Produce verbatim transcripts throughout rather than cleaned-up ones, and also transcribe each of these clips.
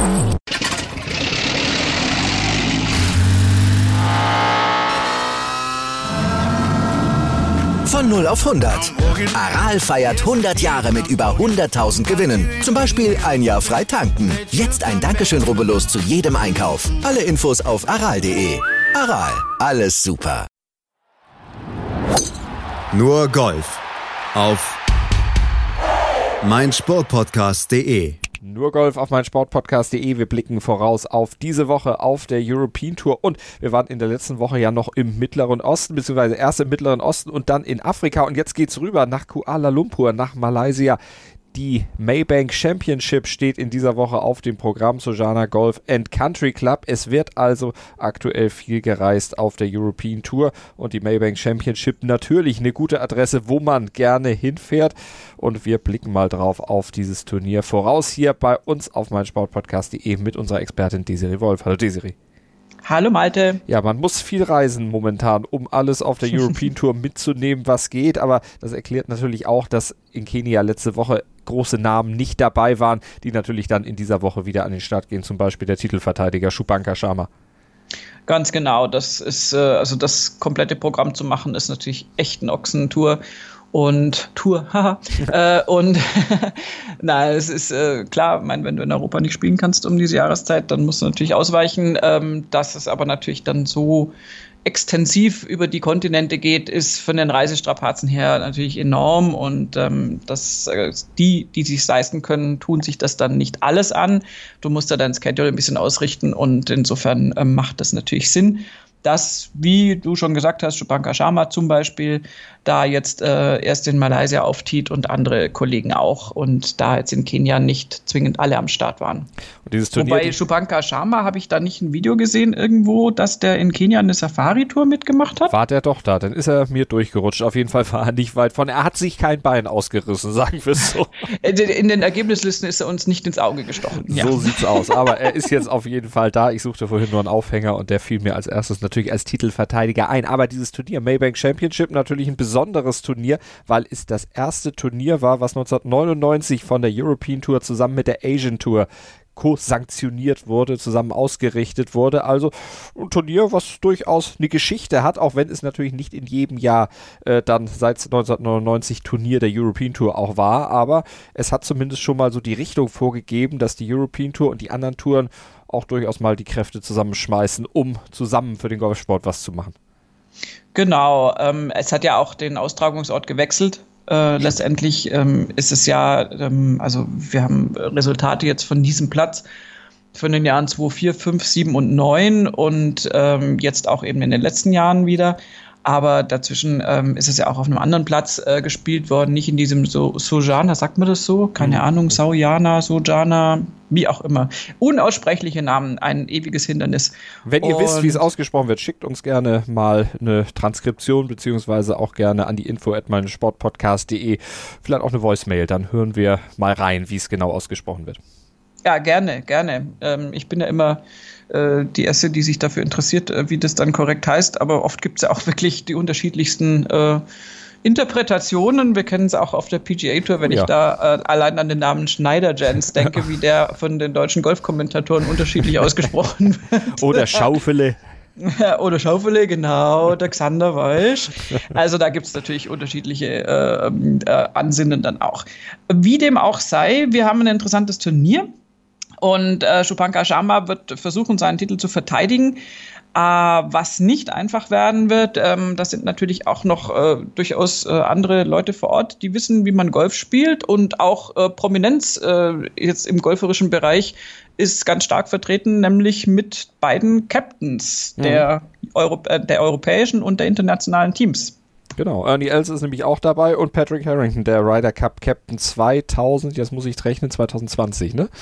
Von null auf hundert. Aral feiert hundert Jahre mit über hunderttausend Gewinnen. Zum Beispiel ein Jahr frei tanken. Jetzt ein Dankeschön, rubbellos zu jedem Einkauf. Alle Infos auf aral punkt de. Aral, alles super. Nur Golf auf meinsportpodcast punkt de. Nur Golf auf meinsportpodcast punkt de. Wir blicken voraus auf diese Woche auf der European Tour und wir waren in der letzten Woche ja noch im Mittleren Osten, beziehungsweise erst im Mittleren Osten und dann in Afrika und jetzt geht's rüber nach Kuala Lumpur, nach Malaysia. Die Maybank Championship steht in dieser Woche auf dem Programm Sojana Golf and Country Club. Es wird also aktuell viel gereist auf der European Tour und die Maybank Championship natürlich eine gute Adresse, wo man gerne hinfährt. Und wir blicken mal drauf auf dieses Turnier voraus hier bei uns auf meinsportpodcast punkt de mit unserer Expertin Desiree Wolf. Hallo Desiree. Hallo Malte. Ja, man muss viel reisen momentan, um alles auf der European Tour mitzunehmen, was geht. Aber das erklärt natürlich auch, dass in Kenia letzte Woche große Namen nicht dabei waren, die natürlich dann in dieser Woche wieder an den Start gehen. Zum Beispiel der Titelverteidiger Shubhankar Sharma. Ganz genau. Das ist, äh, also das komplette Programm zu machen, ist natürlich echt eine Ochsentour. Und Tour, haha. äh, und na, es ist äh, klar, ich meine, wenn du in Europa nicht spielen kannst um diese Jahreszeit, dann musst du natürlich ausweichen. Ähm, dass es aber natürlich dann so extensiv über die Kontinente geht, ist von den Reisestrapazen her natürlich enorm und ähm, das, äh, die, die sich leisten können, tun sich das dann nicht alles an. Du musst da dein Schedule ein bisschen ausrichten und insofern äh, macht das natürlich Sinn, dass, wie du schon gesagt hast, Shubhankar Sharma zum Beispiel da jetzt äh, erst in Malaysia auftiet und andere Kollegen auch und da jetzt in Kenia nicht zwingend alle am Start waren. Und dieses Turnier, Wobei Shubhankar Sharma, habe ich da nicht ein Video gesehen irgendwo, dass der in Kenia eine Safari-Tour mitgemacht hat? War der doch da, dann ist er mir durchgerutscht. Auf jeden Fall war er nicht weit von. Er hat sich kein Bein ausgerissen, sagen wir es so. In den Ergebnislisten ist er uns nicht ins Auge gestochen. So ja. sieht's aus, aber er ist jetzt auf jeden Fall da. Ich suchte vorhin nur einen Aufhänger und der fiel mir als erstes natürlich als Titelverteidiger ein. Aber dieses Turnier, Maybank Championship, natürlich ein besonderes Turnier, weil es das erste Turnier war, was neunzehnhundertneunundneunzig von der European Tour zusammen mit der Asian Tour co-sanktioniert wurde, zusammen ausgerichtet wurde. Also ein Turnier, was durchaus eine Geschichte hat, auch wenn es natürlich nicht in jedem Jahr äh, dann seit neunzehnhundertneunundneunzig Turnier der European Tour auch war, aber es hat zumindest schon mal so die Richtung vorgegeben, dass die European Tour und die anderen Touren auch durchaus mal die Kräfte zusammenschmeißen, um zusammen für den Golfsport was zu machen. Genau, ähm, es hat ja auch den Austragungsort gewechselt. Äh, letztendlich ähm, ist es ja, ähm, also wir haben Resultate jetzt von diesem Platz von den Jahren zwei, vier, fünf, sieben und neun und ähm, jetzt auch eben in den letzten Jahren wieder. Aber dazwischen ähm, ist es ja auch auf einem anderen Platz äh, gespielt worden, nicht in diesem so Sojana, sagt man das so? Keine mhm. Ahnung, Saujana, Sojana, wie auch immer. Unaussprechliche Namen, ein ewiges Hindernis. Wenn ihr Und wisst, wie es ausgesprochen wird, schickt uns gerne mal eine Transkription, beziehungsweise auch gerne an die info at meinsportpodcast punkt de, vielleicht auch eine Voicemail, dann hören wir mal rein, wie es genau ausgesprochen wird. Ja, gerne, gerne. Ähm, ich bin ja immer äh, die Erste, die sich dafür interessiert, äh, wie das dann korrekt heißt, aber oft gibt es ja auch wirklich die unterschiedlichsten äh, Interpretationen. Wir kennen es auch auf der P G A Tour, wenn ja. ich da äh, allein an den Namen Schneider-Jens denke, wie der von den deutschen Golfkommentatoren unterschiedlich ausgesprochen wird. Oder Schaufele. Oder Schaufele, genau, der Xander Walsch. Also da gibt es natürlich unterschiedliche äh, äh, Ansinnen dann auch. Wie dem auch sei, wir haben ein interessantes Turnier und äh, Shubhankar Sharma wird versuchen, seinen Titel zu verteidigen. Äh, was nicht einfach werden wird, ähm, das sind natürlich auch noch äh, durchaus äh, andere Leute vor Ort, die wissen, wie man Golf spielt und auch äh, Prominenz äh, jetzt im golferischen Bereich ist ganz stark vertreten, nämlich mit beiden Captains mhm. der, Euro- äh, der europäischen und der internationalen Teams. Genau, Ernie Els ist nämlich auch dabei und Patrick Harrington, der Ryder Cup Captain zweitausend, jetzt muss ich rechnen, zwanzig zwanzig, ne?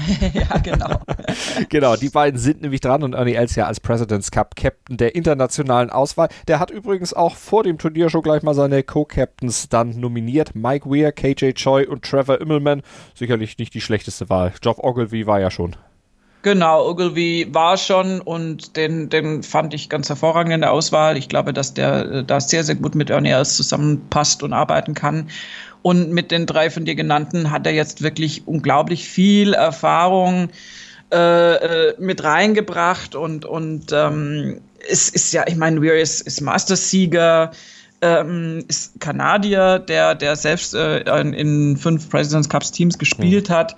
Ja, genau. Genau, die beiden sind nämlich dran und Ernie Els ja als President's Cup Captain der internationalen Auswahl. Der hat übrigens auch vor dem Turnier schon gleich mal seine Co-Captains dann nominiert. Mike Weir, K J Choi und Trevor Immelman. Sicherlich nicht die schlechteste Wahl. Geoff Ogilvy war ja schon. Genau, Ogilvy war schon und den, den fand ich ganz hervorragend in der Auswahl. Ich glaube, dass der da sehr, sehr gut mit Ernie Els zusammenpasst und arbeiten kann. Und mit den drei von dir genannten hat er jetzt wirklich unglaublich viel Erfahrung. äh, mit reingebracht und, und ähm, es ist ja, ich meine, Weir ist, ist Masters-Sieger, ähm, ist Kanadier, der, der selbst äh, in, in fünf Presidents Cups Teams gespielt mhm. hat.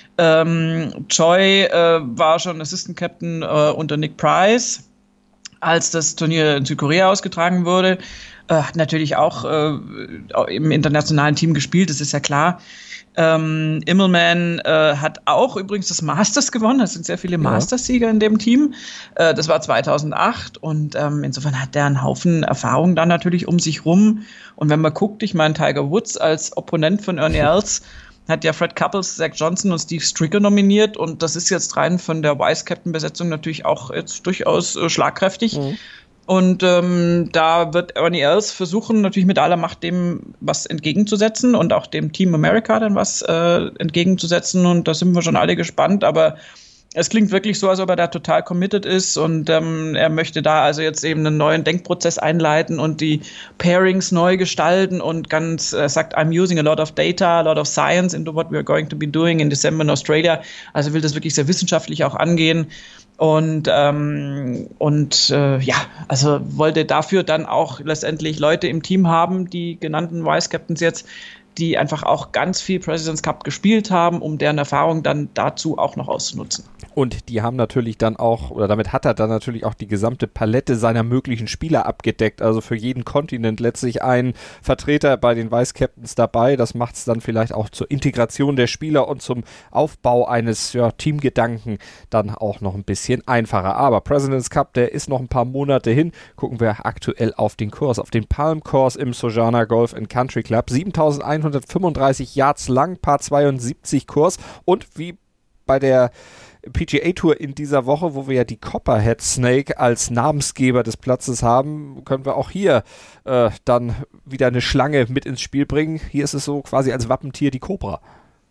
Ähm, Choi äh, war schon Assistant Captain äh, unter Nick Price, als das Turnier in Südkorea ausgetragen wurde. Äh, hat natürlich auch äh, im internationalen Team gespielt, das ist ja klar. Ähm, Immelman äh, hat auch übrigens das Masters gewonnen. Es sind sehr viele ja. Masters-Sieger in dem Team. Äh, das war zweitausendacht und ähm, insofern hat der einen Haufen Erfahrung dann natürlich um sich rum. Und wenn man guckt, ich meine, Tiger Woods als Opponent von Ernie Els hat ja Fred Couples, Zach Johnson und Steve Stricker nominiert und das ist jetzt rein von der Vice-Captain-Besetzung natürlich auch jetzt durchaus äh, schlagkräftig. Mhm. Und ähm, da wird Ernie Els versuchen, natürlich mit aller Macht dem was entgegenzusetzen und auch dem Team America dann was äh, entgegenzusetzen. Und da sind wir schon alle gespannt. Aber es klingt wirklich so, als ob er da total committed ist und ähm, er möchte da also jetzt eben einen neuen Denkprozess einleiten und die Pairings neu gestalten und ganz äh, sagt, I'm using a lot of data, a lot of science into what we're going to be doing in December in Australia. Also will das wirklich sehr wissenschaftlich auch angehen. Und, ähm, und äh, ja, also wollte dafür dann auch letztendlich Leute im Team haben, die genannten Vice-Captains jetzt, die einfach auch ganz viel Presidents Cup gespielt haben, um deren Erfahrung dann dazu auch noch auszunutzen. Und die haben natürlich dann auch, oder damit hat er dann natürlich auch die gesamte Palette seiner möglichen Spieler abgedeckt. Also für jeden Kontinent letztlich ein Vertreter bei den Vice Captains dabei. Das macht es dann vielleicht auch zur Integration der Spieler und zum Aufbau eines ja, Teamgedanken dann auch noch ein bisschen einfacher. Aber Presidents Cup, der ist noch ein paar Monate hin. Gucken wir aktuell auf den Kurs, auf den Palm Course im Sojana Golf and Country Club. siebentausendeinhundertfünfunddreißig Yards lang, Par zweiundsiebzig Kurs und wie bei der P G A Tour in dieser Woche, wo wir ja die Copperhead Snake als Namensgeber des Platzes haben, können wir auch hier äh, dann wieder eine Schlange mit ins Spiel bringen. Hier ist es so quasi als Wappentier die Cobra.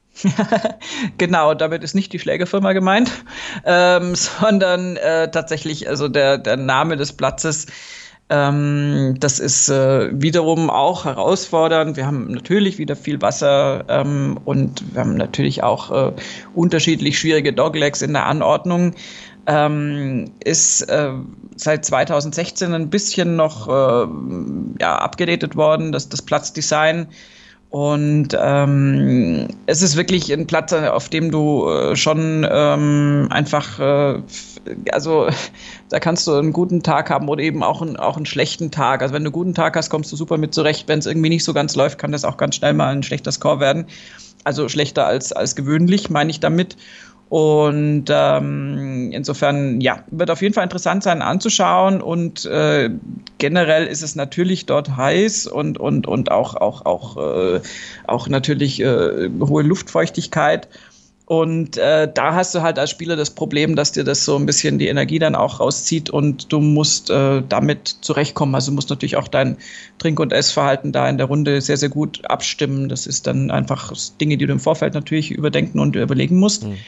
Genau, damit ist nicht die Schlägerfirma gemeint, ähm, sondern äh, tatsächlich also der, der Name des Platzes. Ähm, das ist äh, wiederum auch herausfordernd. Wir haben natürlich wieder viel Wasser ähm, und wir haben natürlich auch äh, unterschiedlich schwierige Doglegs in der Anordnung. Ähm, ist äh, seit zweitausendsechzehn ein bisschen noch äh, ja, abgedatet worden, das, das Platzdesign. Und ähm, es ist wirklich ein Platz, auf dem du äh, schon ähm, einfach, äh, also da kannst du einen guten Tag haben oder eben auch, ein, auch einen schlechten Tag. Also wenn du einen guten Tag hast, kommst du super mit zurecht. Wenn es irgendwie nicht so ganz läuft, kann das auch ganz schnell mal ein schlechter Score werden. Also schlechter als, als gewöhnlich, meine ich damit. Und ähm, insofern, ja, wird auf jeden Fall interessant sein anzuschauen und äh, generell ist es natürlich dort heiß und und und auch auch auch äh, auch natürlich äh, hohe Luftfeuchtigkeit und äh, da hast du halt als Spieler das Problem, dass dir das so ein bisschen die Energie dann auch rauszieht und du musst äh, damit zurechtkommen. Also du musst natürlich auch dein Trink- und Essverhalten da in der Runde sehr sehr gut abstimmen. Das ist dann einfach Dinge, die du im Vorfeld natürlich überdenken und überlegen musst. Mhm.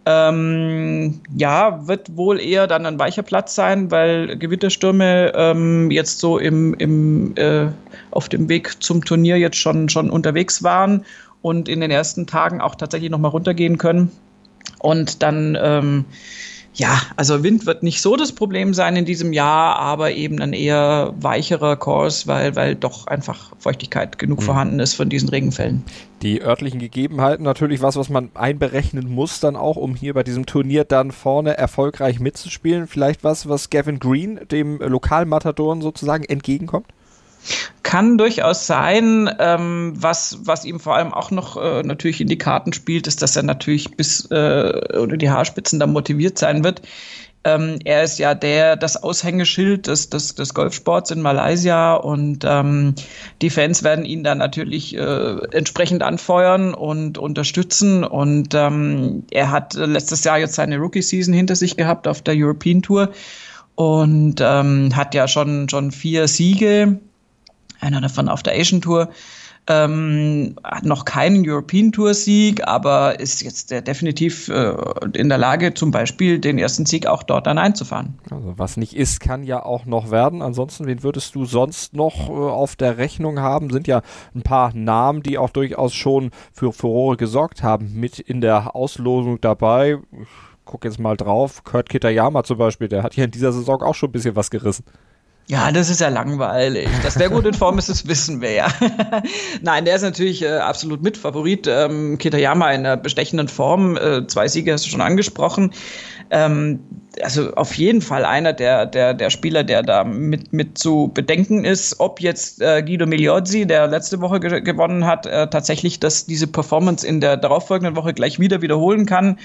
Ähm, ja, wird wohl eher dann ein weicher Platz sein, weil Gewitterstürme ähm, jetzt so im, im, äh, auf dem Weg zum Turnier jetzt schon, schon unterwegs waren und in den ersten Tagen auch tatsächlich nochmal runtergehen können. Und dann, ähm, ja, also Wind wird nicht so das Problem sein in diesem Jahr, aber eben ein eher weicherer Kurs, weil, weil doch einfach Feuchtigkeit genug mhm. vorhanden ist von diesen Regenfällen. Die örtlichen Gegebenheiten natürlich was, was man einberechnen muss dann auch, um hier bei diesem Turnier dann vorne erfolgreich mitzuspielen. Vielleicht was, was Gavin Green, dem Lokalmatadoren sozusagen, entgegenkommt? Kann durchaus sein. Ähm, was, was ihm vor allem auch noch äh, natürlich in die Karten spielt, ist, dass er natürlich bis äh, oder die Haarspitzen dann motiviert sein wird. Ähm, er ist ja der das Aushängeschild des, des, des Golfsports in Malaysia und ähm, die Fans werden ihn dann natürlich äh, entsprechend anfeuern und unterstützen. Und ähm, er hat letztes Jahr jetzt seine Rookie-Season hinter sich gehabt auf der European Tour und ähm, hat ja schon, schon vier Siege. Einer davon auf der Asian Tour, ähm, hat noch keinen European Tour Sieg, aber ist jetzt äh, definitiv äh, in der Lage, zum Beispiel den ersten Sieg auch dort dann einzufahren. Also was nicht ist, kann ja auch noch werden. Ansonsten, wen würdest du sonst noch äh, auf der Rechnung haben? Sind ja ein paar Namen, die auch durchaus schon für Furore gesorgt haben, mit in der Auslosung dabei. guck jetzt mal drauf, Kurt Kitayama zum Beispiel, der hat hier in dieser Saison auch schon ein bisschen was gerissen. Ja, das ist ja langweilig. Dass der gut in Form ist, das wissen wir ja. Nein, der ist natürlich äh, absolut Mitfavorit. Ähm, Kitayama in einer bestechenden Form, äh, zwei Siege hast du schon angesprochen. Ähm, also auf jeden Fall einer der, der, der Spieler, der da mit, mit zu bedenken ist, ob jetzt äh, Guido Migliozzi, der letzte Woche ge- gewonnen hat, äh, tatsächlich das, diese Performance in der darauffolgenden Woche gleich wieder wiederholen kann.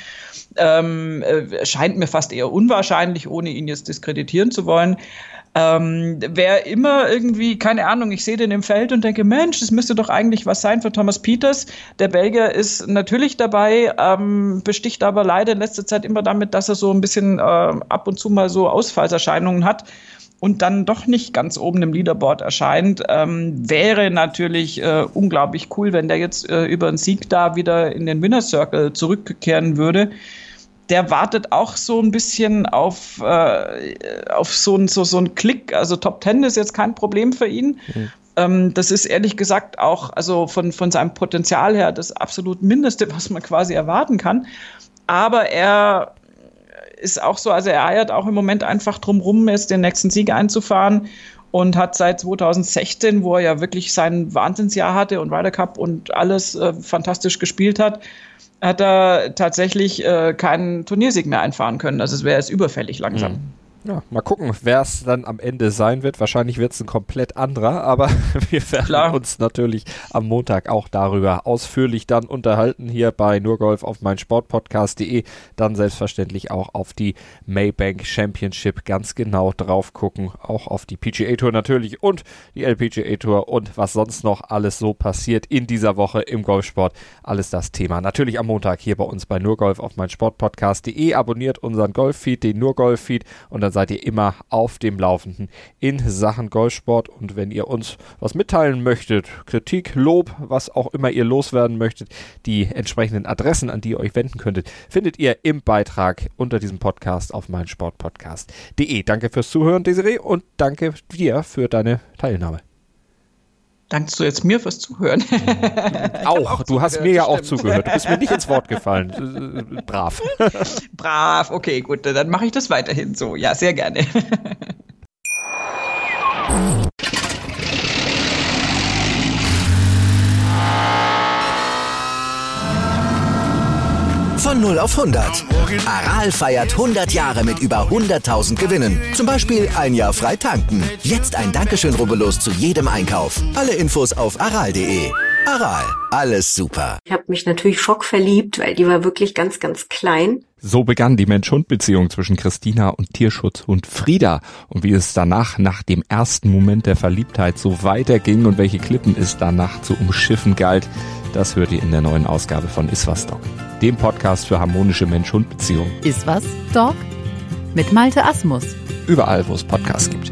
Ähm, äh, scheint mir fast eher unwahrscheinlich, ohne ihn jetzt diskreditieren zu wollen. Ähm, wer immer irgendwie, keine Ahnung, ich sehe den im Feld und denke, Mensch, das müsste doch eigentlich was sein für Thomas Pieters. Der Belgier ist natürlich dabei, ähm, besticht aber leider in letzter Zeit immer damit, dass er so ein bisschen äh, ab und zu mal so Ausfallserscheinungen hat und dann doch nicht ganz oben im Leaderboard erscheint. Ähm, wäre natürlich äh, unglaublich cool, wenn der jetzt äh, über einen Sieg da wieder in den Winner Circle zurückkehren würde. Der wartet auch so ein bisschen auf, äh, auf so einen so, so ein Klick. Also Top Ten ist jetzt kein Problem für ihn. Mhm. Ähm, das ist ehrlich gesagt auch, also von, von seinem Potenzial her, das absolut Mindeste, was man quasi erwarten kann. Aber er ist auch so, also er eiert auch im Moment einfach drum rum, jetzt den nächsten Sieg einzufahren. Und hat seit zwanzig sechzehn, wo er ja wirklich sein Wahnsinnsjahr hatte und Ryder Cup und alles äh, fantastisch gespielt hat, hat er tatsächlich äh, keinen Turniersieg mehr einfahren können. Also es wäre jetzt überfällig langsam. Mhm. Ja, mal gucken, wer es dann am Ende sein wird. Wahrscheinlich wird es ein komplett anderer, aber wir werden Klar. uns natürlich am Montag auch darüber ausführlich dann unterhalten, hier bei Nurgolf auf meinsportpodcast punkt de. Dann selbstverständlich auch auf die Maybank Championship ganz genau drauf gucken. Auch auf die P G A Tour natürlich und die L P G A Tour und was sonst noch alles so passiert in dieser Woche im Golfsport. Alles das Thema. Natürlich am Montag hier bei uns bei Nurgolf auf meinsportpodcast punkt de. Abonniert unseren Golf-Feed, den Nurgolf-Feed, und dann seid ihr immer auf dem Laufenden in Sachen Golfsport. Und wenn ihr uns was mitteilen möchtet, Kritik, Lob, was auch immer ihr loswerden möchtet, die entsprechenden Adressen, an die ihr euch wenden könntet, findet ihr im Beitrag unter diesem Podcast auf meinsportpodcast punkt de. Danke fürs Zuhören, Desiree, und danke dir für deine Teilnahme. Dankst du jetzt mir fürs Zuhören? auch, auch, du hast mir ja auch zugehört. Du bist mir nicht ins Wort gefallen. Brav. Brav, okay, gut, dann mache ich das weiterhin so. Ja, sehr gerne. Von null auf hundert. Aral feiert hundert Jahre mit über hunderttausend Gewinnen. Zum Beispiel ein Jahr frei tanken. Jetzt ein Dankeschön, rubbellos zu jedem Einkauf. Alle Infos auf aral punkt de. Aral, alles super. Ich habe mich natürlich schockverliebt, weil die war wirklich ganz, ganz klein. So begann die Mensch-Hund-Beziehung zwischen Christina und Tierschutzhund Frieda. Und wie es danach, nach dem ersten Moment der Verliebtheit, so weiterging und welche Klippen es danach zu umschiffen galt, das hört ihr in der neuen Ausgabe von Iswas Dog, dem Podcast für harmonische Mensch-Hund-Beziehungen. Iswas Dog mit Malte Asmus. Überall, wo es Podcasts gibt.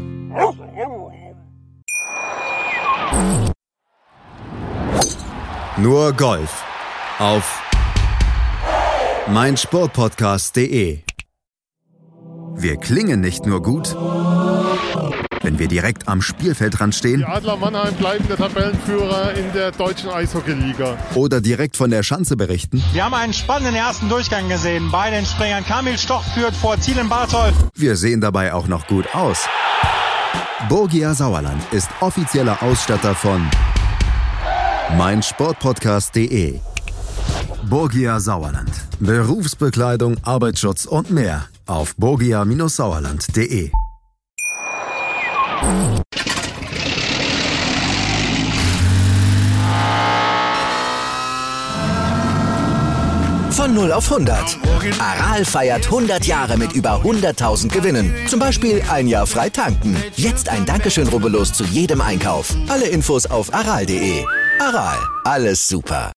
Nur Golf auf meinsportpodcast punkt de. Wir klingen nicht nur gut, wenn wir direkt am Spielfeldrand stehen. Die Adler Mannheim bleiben der Tabellenführer in der deutschen Eishockeyliga. Oder direkt von der Schanze berichten. Wir haben einen spannenden ersten Durchgang gesehen. Bei den Springern Kamil Stoch führt vor Thielen Barthold. Wir sehen dabei auch noch gut aus. Borgia Sauerland ist offizieller Ausstatter von meinsportpodcast punkt de. Borgia Sauerland. Berufsbekleidung, Arbeitsschutz und mehr auf borgia Sauerland punkt de. Von null auf hundert. Aral feiert hundert Jahre mit über hunderttausend Gewinnen. Zum Beispiel ein Jahr frei tanken. Jetzt ein Dankeschön, rubbellos zu jedem Einkauf. Alle Infos auf aral punkt de. Aral, alles super.